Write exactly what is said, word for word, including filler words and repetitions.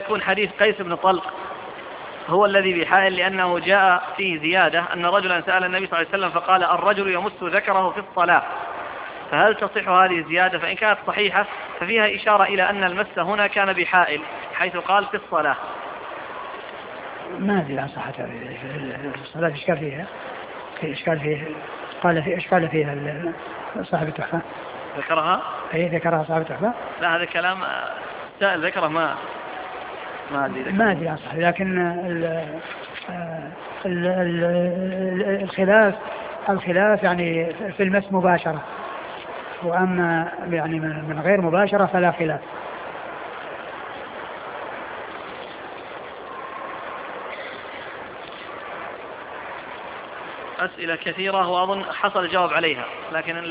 يكون حديث قيس بن طلق هو الذي بحائل، لأنه جاء فيه زيادة أن رجلا سأل النبي صلى الله عليه وسلم فقال الرجل يمس ذكره في الصلاة، فهل تصح هذه الزيادة؟ فإن كانت صحيحة ففيها إشارة إلى أن المس هنا كان بحائل حيث قال في الصلاة. ما أدري عن صحتها في الصلاة، إشكال فيها في إشكال فيها قال في إشكال فيها صاحب التحفة ذكرها أي ذكرها صاحب التحفة. لا هذا كلام سائل ذكره ما ما أدري ما أدري عن صحتها، لكن ال ال ال الخلاف الخلاف يعني في المس مباشرة، وأما يعني من غير مباشرة فلا خلاف. أسئلة كثيرة وأظن حصل الجواب عليها، لكن